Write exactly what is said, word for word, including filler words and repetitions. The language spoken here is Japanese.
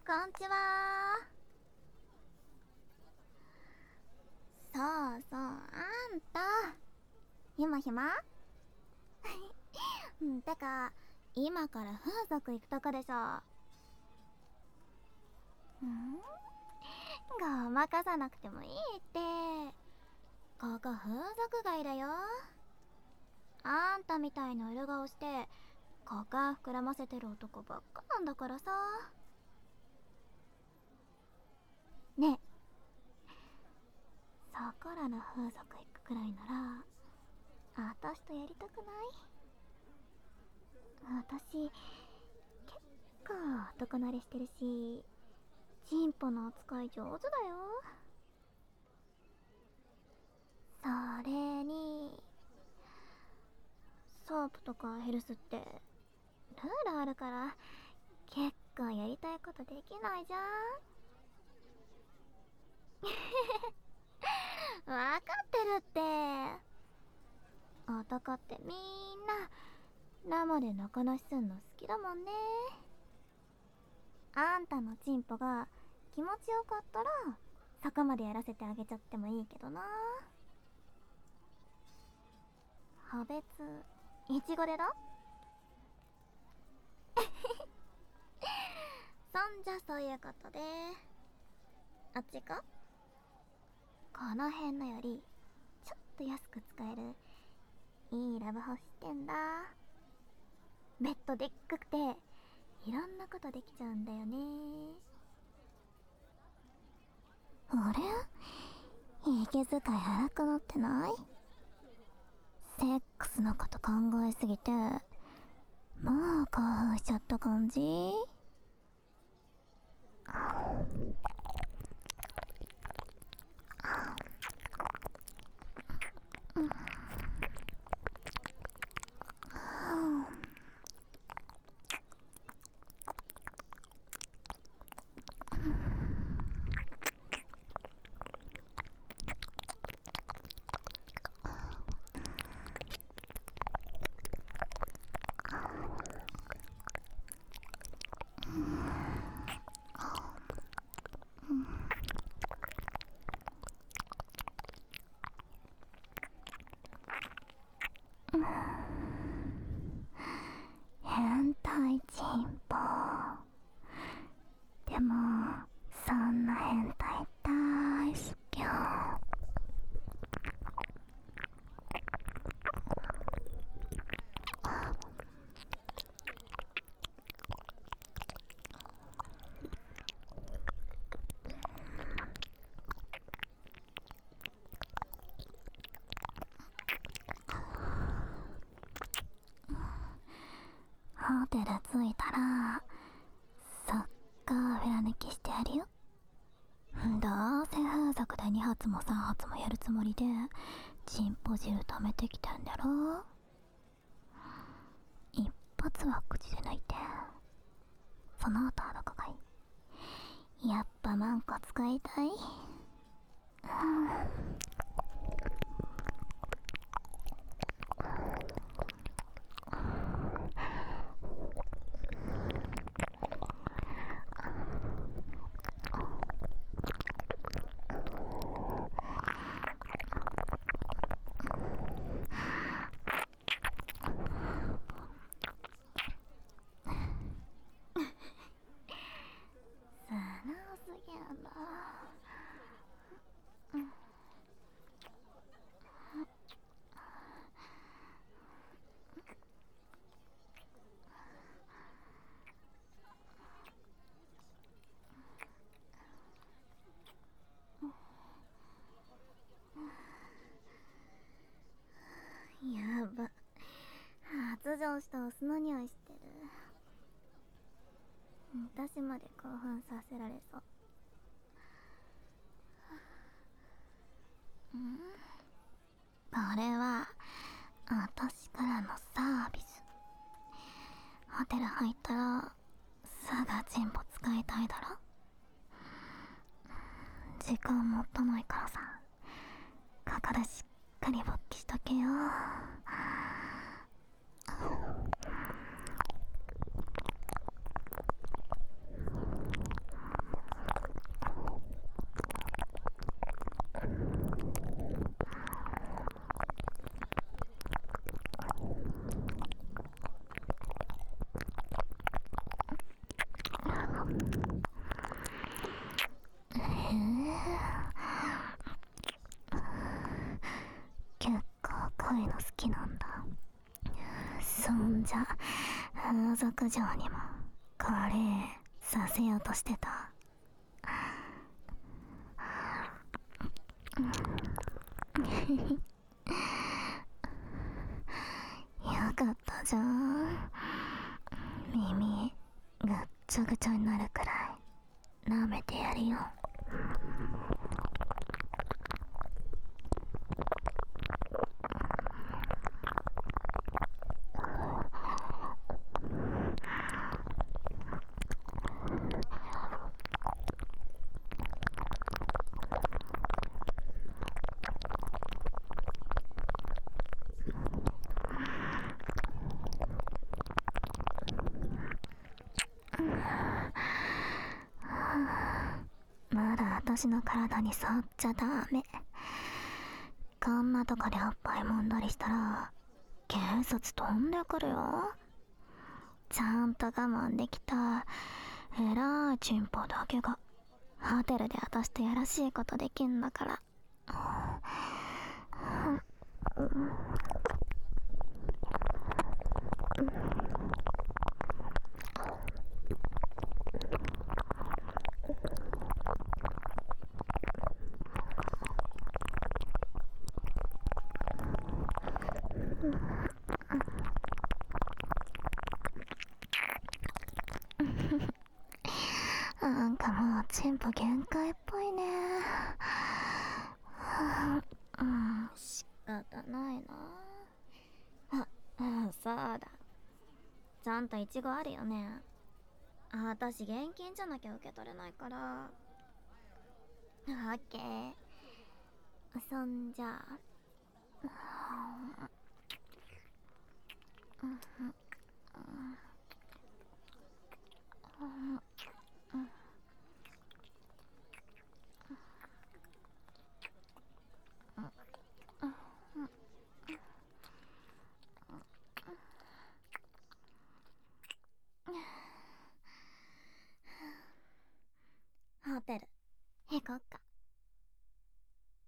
こんちは。そうそう、あんた今暇？んてか今から風俗行くとこでしょ。んごまかさなくてもいいって。ここ風俗街だよ。あんたみたいな色顔して股間膨らませてる男ばっかなんだからさ。ねえ、そこらの風俗行くくらいならあたしとやりたくない？私結構男慣れしてるし、チンポの扱い上手だよ。それにソープとかヘルスってルールあるから結構やりたいことできないじゃん。わかってるって。男ってみんな生で仲なしすんの好きだもんね。あんたのチンポが気持ちよかったらそこまでやらせてあげちゃってもいいけどな。派別いちごでだ。そんじゃそういうことで、あっちか？この辺のよりちょっと安く使えるいいラブホ知ってんだ。ベッドでっかくていろんなことできちゃうんだよね。あれ、息遣い荒くなってない？セックスのこと考えすぎてもう興奮しちゃった感じ？変態チンポ。でもそんな変態大好きよ。ホテル着いたらそっかフェラ抜きしてやるよ。どうせ風俗でに発もさん発もやるつもりでチンポ汁溜めてきたんだろ。一発は口で抜いて、その後はどこがいい？やっぱマンコ使いたい？さあなおすぎやな。やば、発情したオスの匂いしてる。私まで興奮させられそう。んこれは私からのサービス。ホテル入ったらすぐチンポ使いたいだろ。時間もったないからさ、ここでしっかり勃起しとけよ。 いの好きなんだ。そんじゃ風俗嬢にもこれさせようとしてた。よかったじゃん。耳ぐっちゃぐちゃになるくらい舐めてやるよ。まだ私の体に触っちゃダメ。こんなとこでおっぱい揉んだりしたら警察飛んでくるよ。ちゃんと我慢できた偉いチンポだけがホテルで私とやらしいことできんだから。なんかもうチンポ限界っぽいね。うん、仕方ないな。あ、あ、そうだ。ちゃんとイチゴあるよね。あ、私現金じゃなきゃ受け取れないから。オッケー。そんじゃあ